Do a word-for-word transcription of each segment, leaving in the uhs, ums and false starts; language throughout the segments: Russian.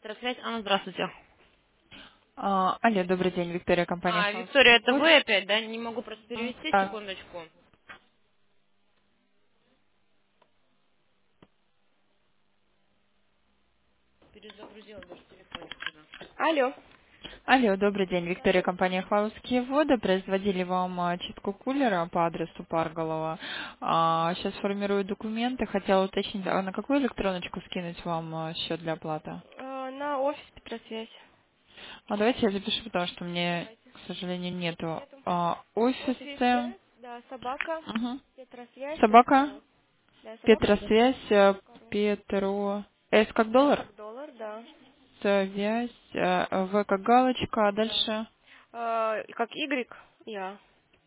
Связь. Анна, здравствуйте. А, алло, добрый день, Виктория, компания А, Хаус. Виктория, это Вот. вы опять, да? Не могу просто М, перевести, да. секундочку. Перезагрузила даже телефончик уже. Алло. Алло, добрый день, Виктория, компания Хаусские воды. Производили вам а, чистку кулера по адресу Парголова. А, сейчас формирую документы. Хотела уточнить, а на какую электроночку скинуть вам а, счет для оплаты? А, на офис Петросвязь. А давайте я запишу, потому что мне, Давайте. к сожалению, нету Нету. а, Офис офиса. С, да, собака, Мгм. Петросвязь, точка Собака, ру. Да, собака, Петросвязь, а, точка ру. Петро. С как С доллар? как доллар, да. Связь, а, В как галочка, а Да. дальше А, и как Y, я.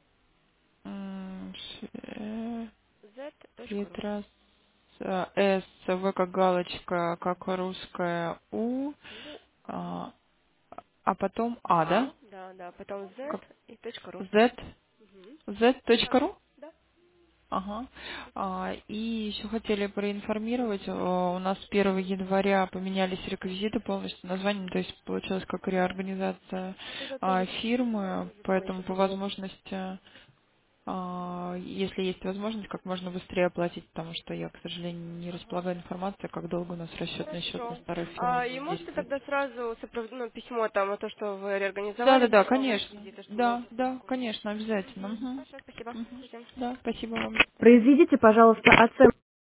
м, ш- э, Z точка ру. Петрос, а, С, В как галочка, как русская У, У, а, а потом А, да? А, да, да, потом Z Как и точка ру. Z, Угу. Так, Z.ru? да. Ага. А, и еще хотели проинформировать, э, у нас с первого января поменялись реквизиты полностью, название, то есть получилось как реорганизация Это а, тоже, фирмы, тоже поэтому поняла. по возможности, а, если есть возможность, как можно быстрее оплатить, потому что я, к сожалению, не Ага. располагаю информацией, как долго у нас расчетный счет на Хорошо. старую фирму А, и будет можете действовать. тогда сразу сопровод- ну, письмо там, о том, что вы Да, да, реорганизовались, да, с новые конечно. реквизиты, чтобы на Да, технику да, купить. конечно, обязательно. Угу. Мгм. Хорошо, спасибо. Мгм. Ждем. Да, спасибо вам. Произведите, пожалуйста, оценку.